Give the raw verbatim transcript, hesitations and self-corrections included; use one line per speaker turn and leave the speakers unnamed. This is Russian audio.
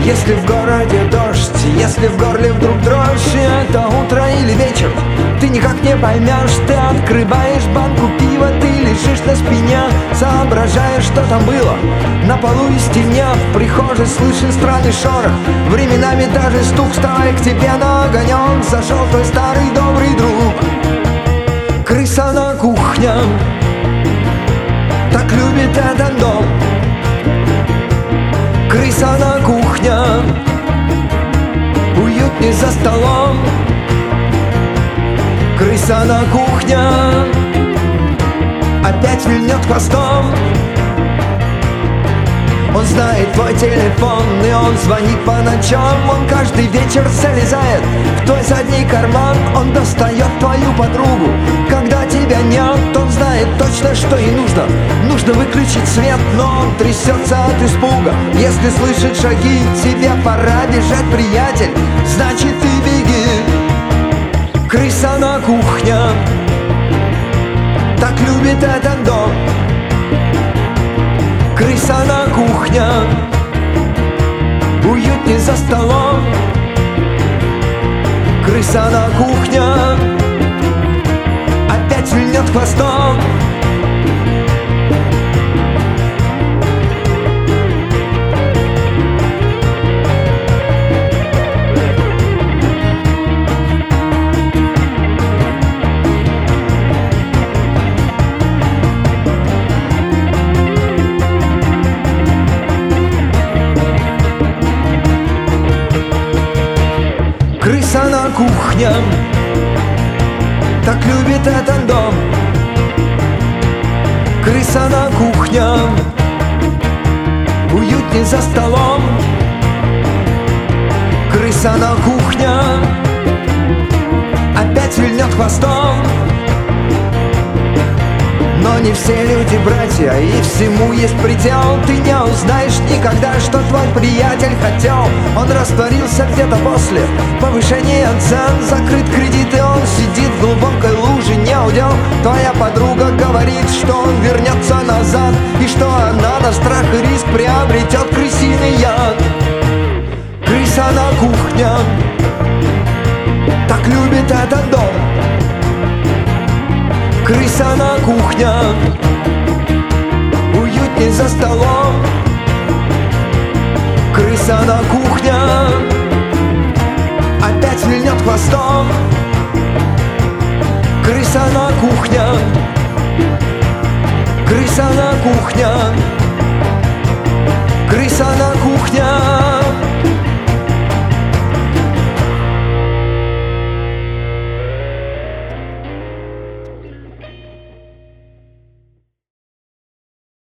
Если в городе дождь, если в горле вдруг дрожь, это утро или вечер, ты никак не поймешь. Ты открываешь банку пива, ты лежишь на спине, соображаешь, что там было на полу и стене. В прихожей слышен странный шорох, временами даже стук. Вставай, к тебе на огонек зашел твой старый добрый друг. Крыса на кухне так любит этот дом. Крыса на кухне, уютней за столом. Крыса на кухне опять вильнет хвостом. Он знает твой телефон, и он звонит по ночам. Он каждый вечер залезает в твой задний карман. Он достает твою подругу, когда тебя нет. Он знает точно, что ей нужно. Нужно выключить свет, но он трясется от испуга. Если слышит шаги, тебе пора бежать, приятель, значит ты беги. Крыса на кухне так любит этот дом. Крыса на кухне, уютней за столом. Крыса на кухне опять вильнет хвостом. Крыса на кухне так любит этот дом. Крыса на кухне, уютней за столом. Крыса на кухне опять вильнет хвостом. Но не все люди братья, и всему есть предел. Ты не узнаешь никогда, что твой приятель хотел. Он растворился где-то после повышения цен. Закрыт кредит, и он сидит в глубокой луже, не удел. Твоя подруга говорит, что он вернется назад, и что она на страх и риск приобретет крысиный яд. Крыса на кухне так любит этот дом. Крыса на кухне, уютней за столом. Крыса на кухне опять вильнет хвостом. Крыса на кухне, крыса на кухне.